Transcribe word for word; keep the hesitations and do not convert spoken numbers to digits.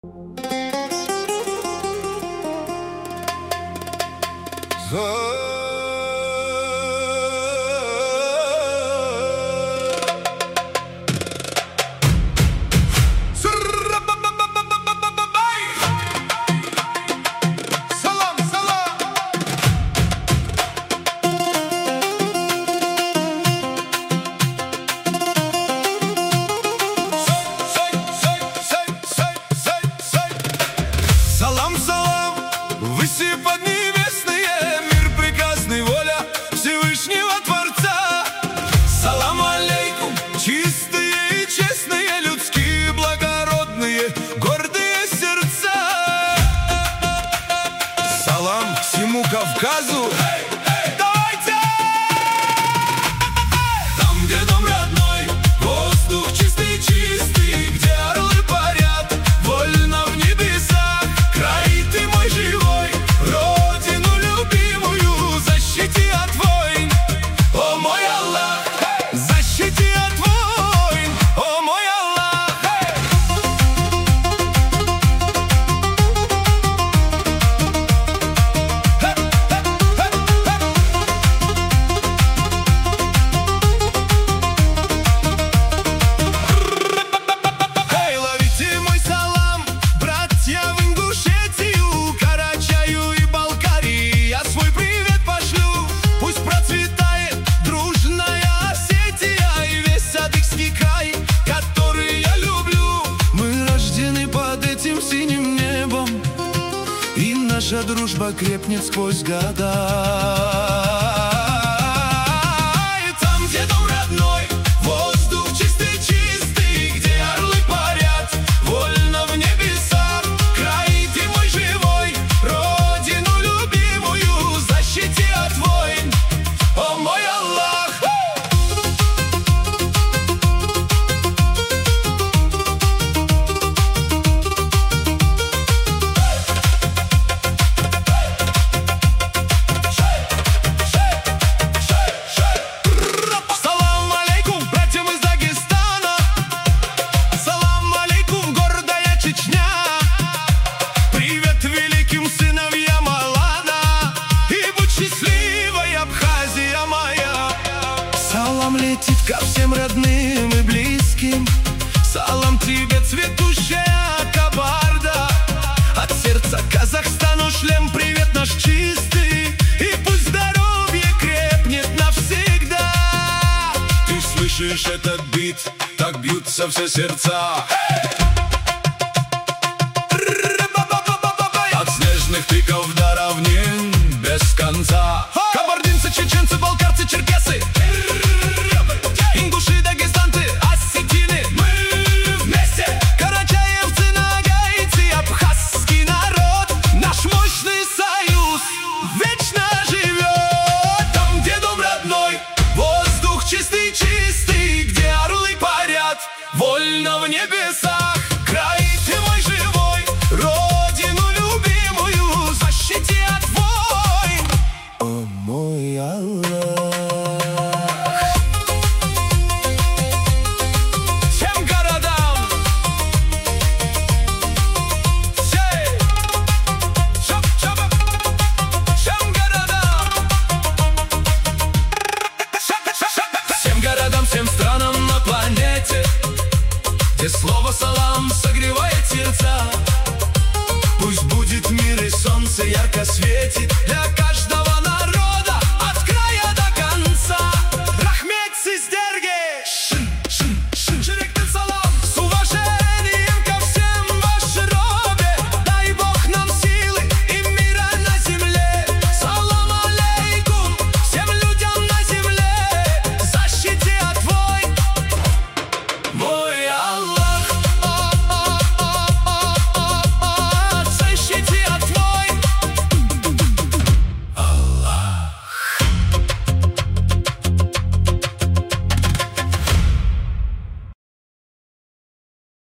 Салам, салам, выси поднебесные, мир прекрасный, воля Всевышнего Творца. Салам алейкум, чистые и честные, людские, благородные, гордые сердца. Салам всему Кавказу. Давайте! Там, где дом родной, воздух чистый, чистый, где орлы парят вольно в небесах. Край ты мой живой, родину любимую защити от войн, о мой Аллах. Защити от войн, о мой Аллах. Эй, ловите мой салам, братья в Ингушетию, Карачаю и Балкарии. Я свой привет пошлю. Пусть процветает дружная Осетия и весь адыгский край, который я люблю. Мы рождены под этим синим небом, и наша дружба крепнет сквозь года. И там, где дом родной, воздух чистый, чистый, где орлы парят вольно в небесах. Край ты мой живой, родину любимую защити от войн, о мой Аллах. Салам алейкум, братьям из Дагестана. Салам алейкум, гордая Чечня. Привет великим сыновьям Алана, и будь счастливой, Абхазия моя. Салам летит ко всем родным и близким. Салам тебе, цветущая Кабарда. От сердца Казахстану шлем привет наш чистый, и пусть здоровье крепнет навсегда. Ты слышишь этот бит? Так бьются все сердца. От снежных пиков до равнин без конца. Кабардинцы, чеченцы, балкарцы, черкесы, ингуши, дагестанцы, осетины, мы вместе. Карачаевцы, нагайцы, абхазский народ. Наш мощный союз вечно живет. Там, где дом родной, воздух чистый, чистый, где орлы парят вольно в небесах. Край ты мой живой, родину любимую защити от войн, о мой Аллах. Всем городам, всей, шап, шапа, всем городам, шап, шап, шап. Всем городам, всем странам на планете, где слово салам согревает сердца. Пусть будет мир и солнце ярко светит для